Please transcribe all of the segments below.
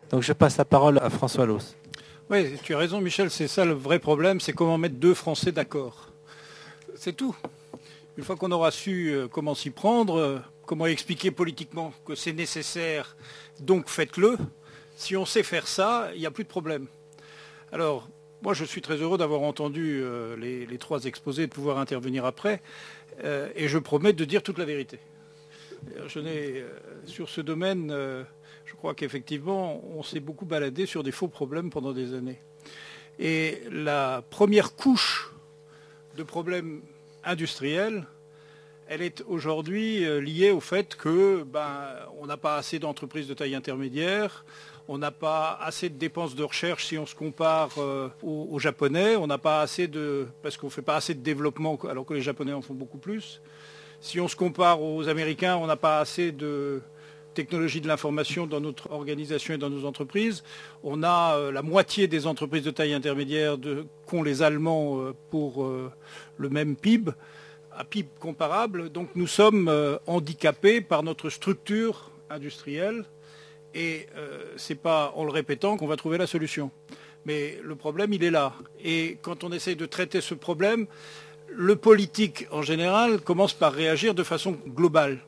Donc je passe la parole à François Loos. Oui, tu as raison Michel, c'est ça le vrai problème, c'est comment mettre deux Français d'accord. C'est tout. Une fois qu'on aura su comment s'y prendre, comment expliquer politiquement que c'est nécessaire, donc faites-le. Si on sait faire ça, il n'y a plus de problème. Alors, moi je suis très heureux d'avoir entendu les trois exposés et de pouvoir intervenir après. Et je promets de dire toute la vérité. Je n'ai, sur ce domaine, je crois qu'effectivement, on s'est beaucoup baladé sur des faux problèmes pendant des années. Et la première couche de problèmes industriels, elle est aujourd'hui liée au fait que on n'a pas assez d'entreprises de taille intermédiaire, on n'a pas assez de dépenses de recherche si on se compare aux Japonais, on n'a pas assez parce qu'on ne fait pas assez de développement alors que les Japonais en font beaucoup plus. Si on se compare aux Américains, on n'a pas assez de technologie de l'information dans notre organisation et dans nos entreprises. On a la moitié des entreprises de taille intermédiaire qu'ont les Allemands pour le même PIB, à PIB comparable. Donc nous sommes handicapés par notre structure industrielle et ce n'est pas en le répétant qu'on va trouver la solution. Mais le problème, il est là. Et quand on essaie de traiter ce problème, le politique, en général, commence par réagir de façon globale.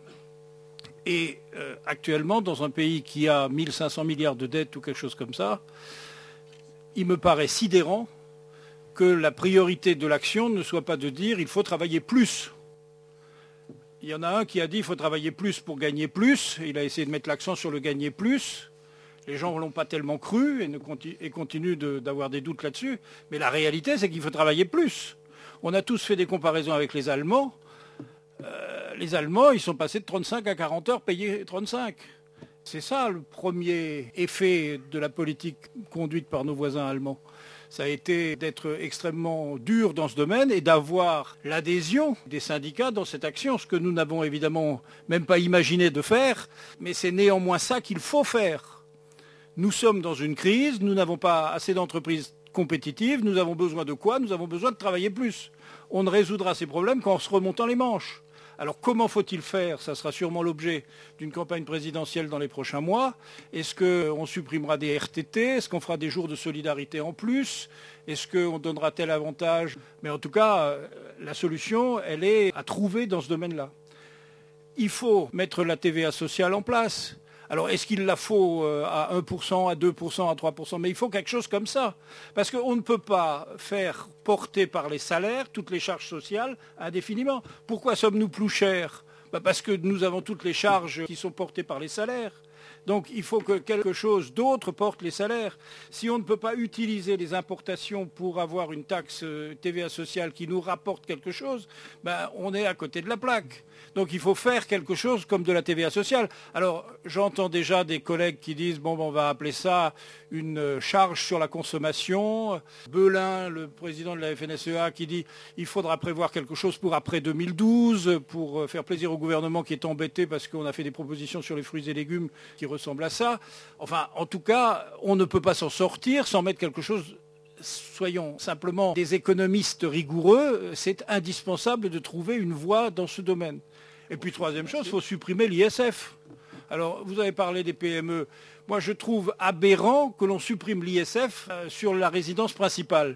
Et actuellement, dans un pays qui a 1500 milliards de dettes ou quelque chose comme ça, il me paraît sidérant que la priorité de l'action ne soit pas de dire il faut travailler plus. Il y en a un qui a dit il faut travailler plus pour gagner plus. Il a essayé de mettre l'accent sur le gagner plus. Les gens ne l'ont pas tellement cru et continuent d'avoir des doutes là-dessus. Mais la réalité, c'est qu'il faut travailler plus. On a tous fait des comparaisons avec les Allemands. Les Allemands, ils sont passés de 35 à 40 heures payés 35. C'est ça le premier effet de la politique conduite par nos voisins allemands. Ça a été d'être extrêmement dur dans ce domaine et d'avoir l'adhésion des syndicats dans cette action, ce que nous n'avons évidemment même pas imaginé de faire, mais c'est néanmoins ça qu'il faut faire. Nous sommes dans une crise, nous n'avons pas assez d'entreprises compétitive, nous avons besoin de quoi? Nous avons besoin de travailler plus. On ne résoudra ces problèmes qu'en se remontant les manches. Alors comment faut-il faire? Ça sera sûrement l'objet d'une campagne présidentielle dans les prochains mois. Est-ce qu'on supprimera des RTT? Est-ce qu'on fera des jours de solidarité en plus? Est-ce qu'on donnera tel avantage? Mais en tout cas, la solution, elle est à trouver dans ce domaine-là. Il faut mettre la TVA sociale en place. Alors, est-ce qu'il la faut à 1%, à 2%, à 3%? Mais il faut quelque chose comme ça. Parce qu'on ne peut pas faire porter par les salaires toutes les charges sociales indéfiniment. Pourquoi sommes-nous plus chers? Parce que nous avons toutes les charges qui sont portées par les salaires. Donc il faut que quelque chose d'autre porte les salaires. Si on ne peut pas utiliser les importations pour avoir une taxe TVA sociale qui nous rapporte quelque chose, on est à côté de la plaque. Donc il faut faire quelque chose comme de la TVA sociale. Alors j'entends déjà des collègues qui disent on va appeler ça une charge sur la consommation. Belin, le président de la FNSEA, qui dit il faudra prévoir quelque chose pour après 2012 pour faire plaisir au gouvernement qui est embêté parce qu'on a fait des propositions sur les fruits et légumes qui ressemblent à ça. Enfin, en tout cas, on ne peut pas s'en sortir sans mettre quelque chose. Soyons simplement des économistes rigoureux, c'est indispensable de trouver une voie dans ce domaine. Et puis troisième chose, il faut supprimer l'ISF. Alors, vous avez parlé des PME. Moi, je trouve aberrant que l'on supprime l'ISF sur la résidence principale.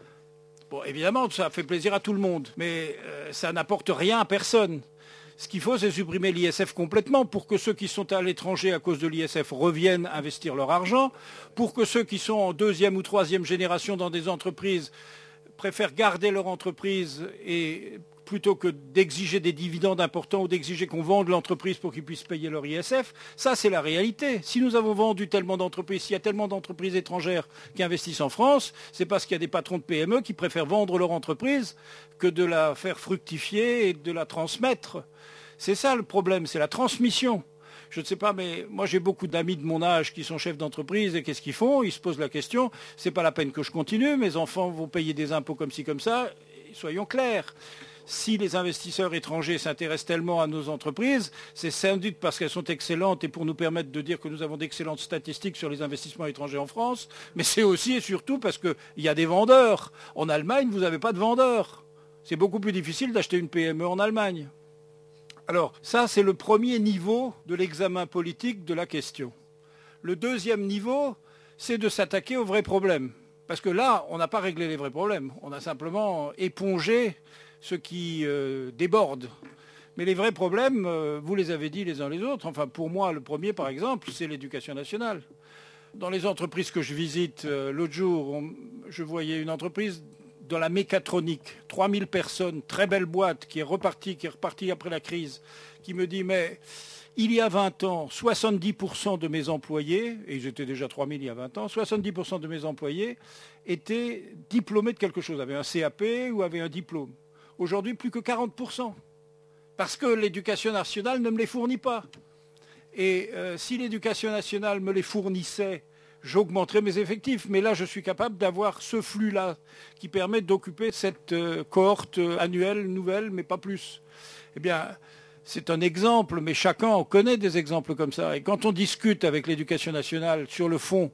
Bon, évidemment, ça fait plaisir à tout le monde, mais ça n'apporte rien à personne. Ce qu'il faut, c'est supprimer l'ISF complètement pour que ceux qui sont à l'étranger à cause de l'ISF reviennent investir leur argent, pour que ceux qui sont en deuxième ou troisième génération dans des entreprises préfèrent garder leur entreprise et plutôt que d'exiger des dividendes importants ou d'exiger qu'on vende l'entreprise pour qu'ils puissent payer leur ISF. Ça, c'est la réalité. Si nous avons vendu tellement d'entreprises, s'il y a tellement d'entreprises étrangères qui investissent en France, c'est parce qu'il y a des patrons de PME qui préfèrent vendre leur entreprise que de la faire fructifier et de la transmettre. C'est ça le problème, c'est la transmission. Je ne sais pas, mais moi j'ai beaucoup d'amis de mon âge qui sont chefs d'entreprise et qu'est-ce qu'ils font? Ils se posent la question, c'est pas la peine que je continue, mes enfants vont payer des impôts comme ci, comme ça. Soyons clairs. Si les investisseurs étrangers s'intéressent tellement à nos entreprises, c'est sans doute parce qu'elles sont excellentes et pour nous permettre de dire que nous avons d'excellentes statistiques sur les investissements étrangers en France, mais c'est aussi et surtout parce qu'il y a des vendeurs. En Allemagne, vous n'avez pas de vendeurs. C'est beaucoup plus difficile d'acheter une PME en Allemagne. Alors, ça, c'est le premier niveau de l'examen politique de la question. Le deuxième niveau, c'est de s'attaquer aux vrais problèmes. Parce que là, on n'a pas réglé les vrais problèmes. On a simplement épongé ce qui déborde. Mais les vrais problèmes, vous les avez dit les uns les autres. Enfin, pour moi, le premier, par exemple, c'est l'éducation nationale. Dans les entreprises que je visite, l'autre jour, je voyais une entreprise dans la mécatronique, 3000 personnes, très belle boîte, qui est repartie après la crise, qui me dit, mais il y a 20 ans, 70% de mes employés, et ils étaient déjà 3000 il y a 20 ans, 70% de mes employés étaient diplômés de quelque chose, avaient un CAP ou avaient un diplôme. Aujourd'hui, plus que 40%. Parce que l'éducation nationale ne me les fournit pas. Et si l'éducation nationale me les fournissait, j'augmenterais mes effectifs. Mais là, je suis capable d'avoir ce flux-là qui permet d'occuper cette cohorte annuelle, nouvelle, mais pas plus. Eh bien, c'est un exemple, mais chacun en connaît des exemples comme ça. Et quand on discute avec l'éducation nationale sur le fond,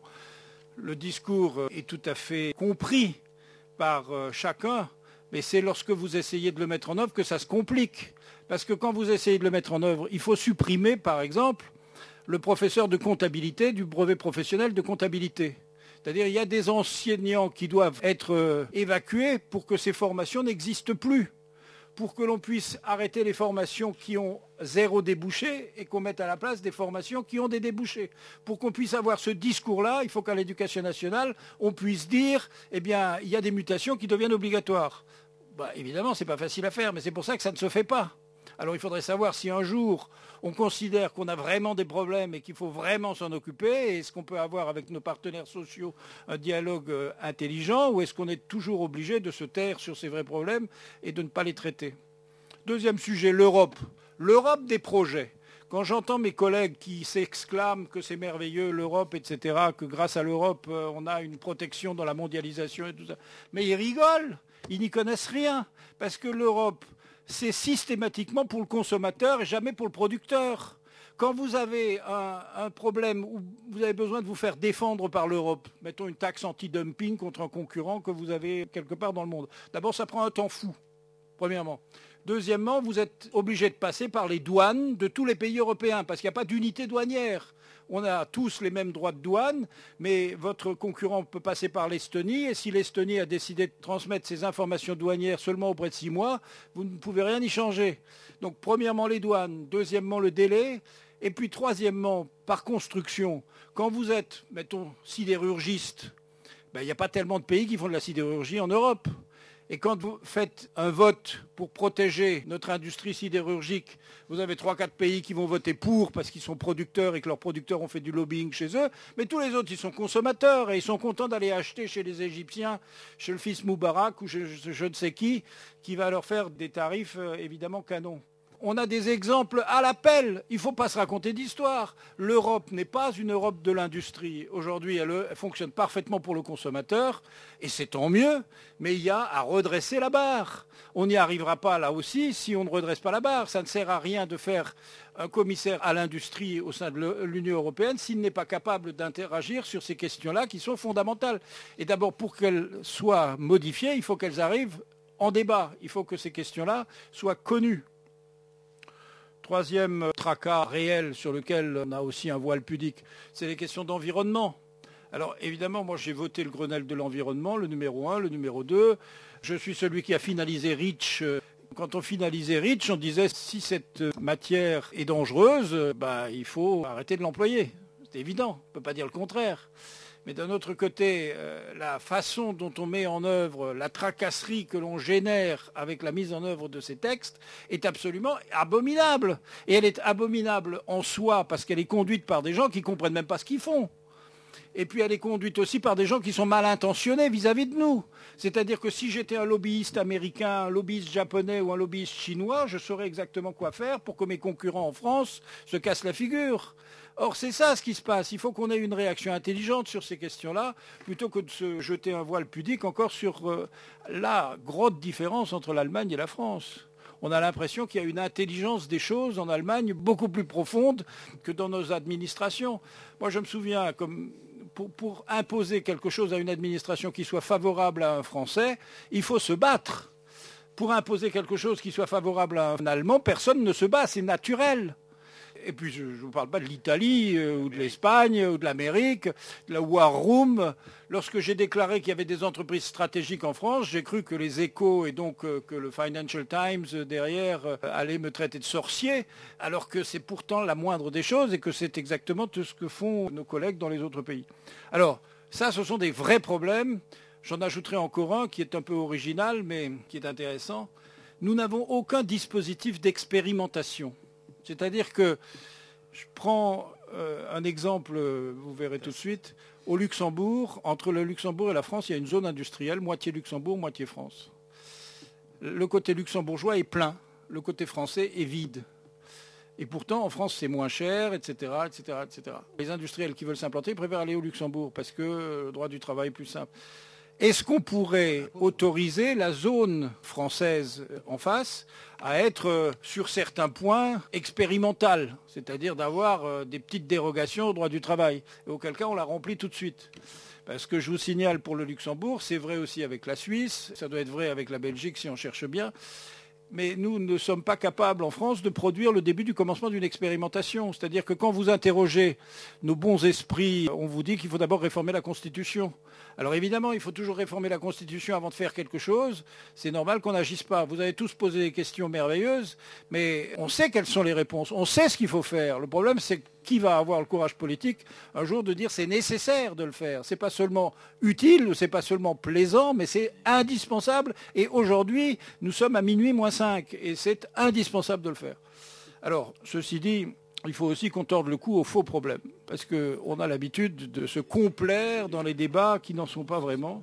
le discours est tout à fait compris par chacun, mais c'est lorsque vous essayez de le mettre en œuvre que ça se complique. Parce que quand vous essayez de le mettre en œuvre, il faut supprimer, par exemple, le professeur de comptabilité du brevet professionnel de comptabilité. C'est-à-dire qu'il y a des enseignants qui doivent être évacués pour que ces formations n'existent plus, pour que l'on puisse arrêter les formations qui ont zéro débouché et qu'on mette à la place des formations qui ont des débouchés. Pour qu'on puisse avoir ce discours-là, il faut qu'à l'éducation nationale, on puisse dire, eh bien, il y a des mutations qui deviennent obligatoires. Évidemment, ce n'est pas facile à faire, mais c'est pour ça que ça ne se fait pas. Alors il faudrait savoir si un jour on considère qu'on a vraiment des problèmes et qu'il faut vraiment s'en occuper, est-ce qu'on peut avoir avec nos partenaires sociaux un dialogue intelligent, ou est-ce qu'on est toujours obligé de se taire sur ces vrais problèmes et de ne pas les traiter? Deuxième sujet, l'Europe. L'Europe des projets. Quand j'entends mes collègues qui s'exclament que c'est merveilleux l'Europe, etc., que grâce à l'Europe on a une protection dans la mondialisation et tout ça, mais ils rigolent, ils n'y connaissent rien, parce que l'Europe, c'est systématiquement pour le consommateur et jamais pour le producteur. Quand vous avez un problème où vous avez besoin de vous faire défendre par l'Europe, mettons une taxe anti-dumping contre un concurrent que vous avez quelque part dans le monde, d'abord ça prend un temps fou, premièrement. Deuxièmement, vous êtes obligé de passer par les douanes de tous les pays européens, parce qu'il n'y a pas d'unité douanière. On a tous les mêmes droits de douane, mais votre concurrent peut passer par l'Estonie, et si l'Estonie a décidé de transmettre ses informations douanières seulement auprès de 6 mois, vous ne pouvez rien y changer. Donc premièrement les douanes, deuxièmement le délai, et puis troisièmement, par construction, quand vous êtes, mettons, sidérurgiste, il n'y a pas tellement de pays qui font de la sidérurgie en Europe. Et quand vous faites un vote pour protéger notre industrie sidérurgique, vous avez 3-4 pays qui vont voter pour parce qu'ils sont producteurs et que leurs producteurs ont fait du lobbying chez eux. Mais tous les autres, ils sont consommateurs et ils sont contents d'aller acheter chez les Égyptiens, chez le fils Moubarak ou chez je ne sais qui va leur faire des tarifs évidemment canons. On a des exemples à l'appel. Il ne faut pas se raconter d'histoire. L'Europe n'est pas une Europe de l'industrie. Aujourd'hui, elle fonctionne parfaitement pour le consommateur, et c'est tant mieux, mais il y a à redresser la barre. On n'y arrivera pas là aussi si on ne redresse pas la barre. Ça ne sert à rien de faire un commissaire à l'industrie au sein de l'Union européenne s'il n'est pas capable d'interagir sur ces questions-là qui sont fondamentales. Et d'abord, pour qu'elles soient modifiées, il faut qu'elles arrivent en débat. Il faut que ces questions-là soient connues. Troisième tracas réel sur lequel on a aussi un voile pudique, c'est les questions d'environnement. Alors évidemment, moi j'ai voté le Grenelle de l'environnement, le numéro 1, le numéro 2. Je suis celui qui a finalisé REACH. Quand on finalisait REACH, on disait si cette matière est dangereuse, il faut arrêter de l'employer. C'est évident, on ne peut pas dire le contraire. Mais d'un autre côté, la façon dont on met en œuvre, la tracasserie que l'on génère avec la mise en œuvre de ces textes est absolument abominable. Et elle est abominable en soi parce qu'elle est conduite par des gens qui ne comprennent même pas ce qu'ils font. Et puis elle est conduite aussi par des gens qui sont mal intentionnés vis-à-vis de nous. C'est-à-dire que si j'étais un lobbyiste américain, un lobbyiste japonais ou un lobbyiste chinois, je saurais exactement quoi faire pour que mes concurrents en France se cassent la figure. Or, c'est ça ce qui se passe. Il faut qu'on ait une réaction intelligente sur ces questions-là, plutôt que de se jeter un voile pudique encore sur la grosse différence entre l'Allemagne et la France. On a l'impression qu'il y a une intelligence des choses en Allemagne beaucoup plus profonde que dans nos administrations. Moi, je me souviens, comme pour imposer quelque chose à une administration qui soit favorable à un Français, il faut se battre. Pour imposer quelque chose qui soit favorable à un Allemand, personne ne se bat, c'est naturel. Et puis je ne vous parle pas de l'Italie ou de l'Espagne ou de l'Amérique, de la War Room. Lorsque j'ai déclaré qu'il y avait des entreprises stratégiques en France, j'ai cru que les Échos et donc que le Financial Times derrière allaient me traiter de sorcier, alors que c'est pourtant la moindre des choses et que c'est exactement tout ce que font nos collègues dans les autres pays. Alors ça, ce sont des vrais problèmes. J'en ajouterai encore un qui est un peu original mais qui est intéressant. Nous n'avons aucun dispositif d'expérimentation. C'est-à-dire que, je prends un exemple, vous verrez tout de suite, au Luxembourg, entre le Luxembourg et la France, il y a une zone industrielle, moitié Luxembourg, moitié France. Le côté luxembourgeois est plein, le côté français est vide. Et pourtant, en France, c'est moins cher, etc., etc., etc. Les industriels qui veulent s'implanter préfèrent aller au Luxembourg parce que le droit du travail est plus simple. Est-ce qu'on pourrait autoriser la zone française en face à être, sur certains points, expérimentale, c'est-à-dire d'avoir des petites dérogations au droit du travail, et auquel cas on la remplit tout de suite? Parce que je vous signale pour le Luxembourg, c'est vrai aussi avec la Suisse, ça doit être vrai avec la Belgique si on cherche bien, mais nous ne sommes pas capables en France de produire le début du commencement d'une expérimentation. C'est-à-dire que quand vous interrogez nos bons esprits, on vous dit qu'il faut d'abord réformer la Constitution. Alors évidemment, il faut toujours réformer la Constitution avant de faire quelque chose. C'est normal qu'on n'agisse pas. Vous avez tous posé des questions merveilleuses, mais on sait quelles sont les réponses. On sait ce qu'il faut faire. Le problème, c'est qui va avoir le courage politique un jour de dire c'est nécessaire de le faire. C'est pas seulement utile, c'est pas seulement plaisant, mais c'est indispensable. Et aujourd'hui, nous sommes à minuit moins 5 et c'est indispensable de le faire. Alors, ceci dit, il faut aussi qu'on torde le cou aux faux problèmes, parce qu'on a l'habitude de se complaire dans les débats qui n'en sont pas vraiment.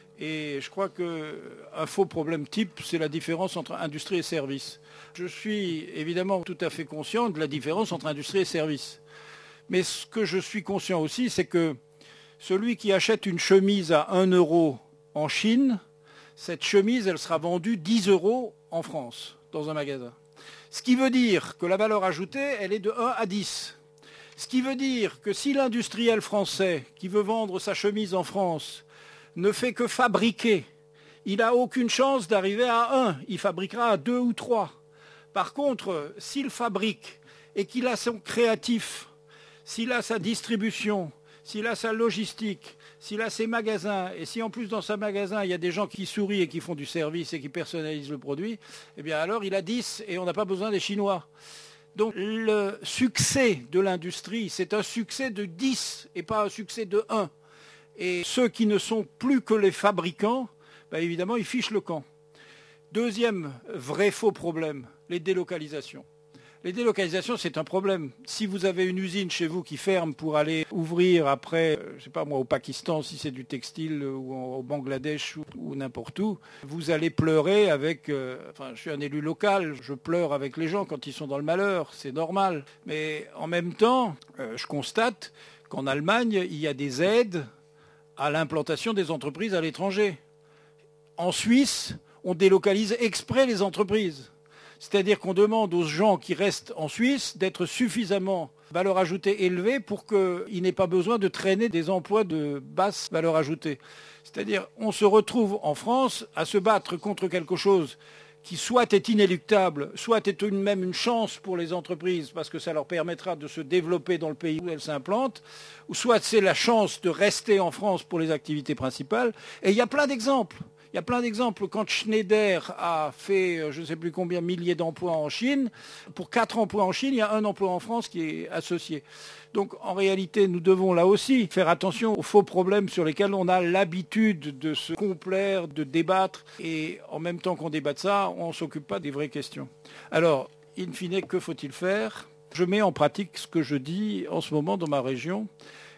Et je crois qu'un faux problème type, c'est la différence entre industrie et service. Je suis évidemment tout à fait conscient de la différence entre industrie et service. Mais ce que je suis conscient aussi, c'est que celui qui achète une chemise à 1 euro en Chine, cette chemise, elle sera vendue 10 euros en France, dans un magasin. Ce qui veut dire que la valeur ajoutée, elle est de 1 à 10. Ce qui veut dire que si l'industriel français qui veut vendre sa chemise en France ne fait que fabriquer, il n'a aucune chance d'arriver à 1. Il fabriquera à 2 ou 3. Par contre, s'il fabrique et qu'il a son créatif, s'il a sa distribution, s'il a sa logistique, s'il a ses magasins, et si en plus dans sa magasin, il y a des gens qui sourient et qui font du service et qui personnalisent le produit, eh bien alors il a 10 et on n'a pas besoin des Chinois. Donc le succès de l'industrie, c'est un succès de 10 et pas un succès de 1. Et ceux qui ne sont plus que les fabricants, ben évidemment, ils fichent le camp. Deuxième vrai faux problème, les délocalisations. Les délocalisations, c'est un problème. Si vous avez une usine chez vous qui ferme pour aller ouvrir après, je ne sais pas moi, au Pakistan, si c'est du textile, ou au Bangladesh, ou n'importe où, vous allez pleurer avec... Enfin, je suis un élu local, je pleure avec les gens quand ils sont dans le malheur, c'est normal. Mais en même temps, je constate qu'en Allemagne, il y a des aides à l'implantation des entreprises à l'étranger. En Suisse, on délocalise exprès les entreprises. C'est-à-dire qu'on demande aux gens qui restent en Suisse d'être suffisamment valeur ajoutée élevée pour qu'il n'ait pas besoin de traîner des emplois de basse valeur ajoutée. C'est-à-dire on se retrouve en France à se battre contre quelque chose qui soit est inéluctable, soit est même une chance pour les entreprises parce que ça leur permettra de se développer dans le pays où elles s'implantent, ou soit c'est la chance de rester en France pour les activités principales. Et il y a plein d'exemples. Il y a plein d'exemples. Quand Schneider a fait je ne sais plus combien milliers d'emplois en Chine, pour 4 emplois en Chine, il y a 1 emploi en France qui est associé. Donc en réalité, nous devons là aussi faire attention aux faux problèmes sur lesquels on a l'habitude de se complaire, de débattre. Et en même temps qu'on débatte ça, on ne s'occupe pas des vraies questions. Alors, in fine, que faut-il faire? Je mets en pratique ce que je dis en ce moment dans ma région.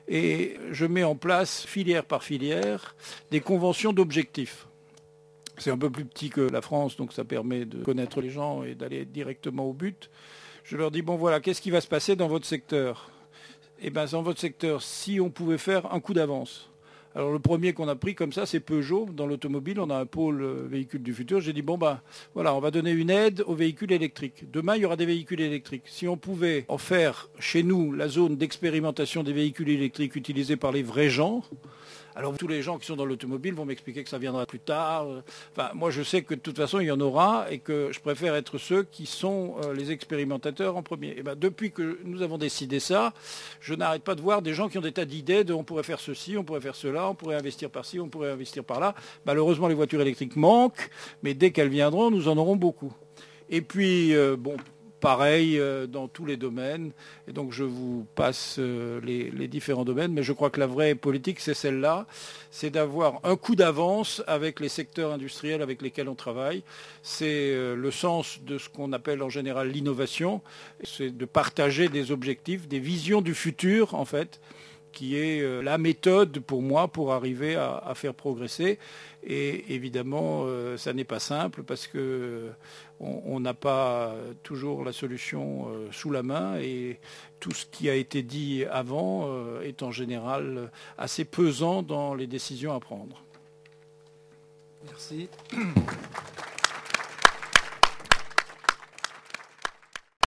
Et je mets en place, filière par filière, des conventions d'objectifs. C'est un peu plus petit que la France, donc ça permet de connaître les gens et d'aller directement au but. Je leur dis, bon voilà, qu'est-ce qui va se passer dans votre secteur? Eh bien, dans votre secteur, si on pouvait faire un coup d'avance. Alors le premier qu'on a pris comme ça, c'est Peugeot. Dans l'automobile, on a un pôle véhicule du futur. J'ai dit, bon ben voilà, on va donner une aide aux véhicules électriques. Demain, il y aura des véhicules électriques. Si on pouvait en faire chez nous la zone d'expérimentation des véhicules électriques utilisés par les vrais gens, alors tous les gens qui sont dans l'automobile vont m'expliquer que ça viendra plus tard. Enfin, moi je sais que de toute façon il y en aura et que je préfère être ceux qui sont les expérimentateurs en premier. Et ben, depuis que nous avons décidé ça, je n'arrête pas de voir des gens qui ont des tas d'idées de on pourrait faire ceci, on pourrait faire cela, on pourrait investir par-ci, on pourrait investir par-là. Malheureusement les voitures électriques manquent, mais dès qu'elles viendront, nous en aurons beaucoup. Et puis, pareil dans tous les domaines. Et donc je vous passe les différents domaines. Mais je crois que la vraie politique, c'est celle-là. C'est d'avoir un coup d'avance avec les secteurs industriels avec lesquels on travaille. C'est le sens de ce qu'on appelle en général l'innovation. C'est de partager des objectifs, des visions du futur, en fait, qui est la méthode pour moi pour arriver à faire progresser. Et évidemment, ça n'est pas simple parce que on n'a pas toujours la solution sous la main et tout ce qui a été dit avant est en général assez pesant dans les décisions à prendre. Merci.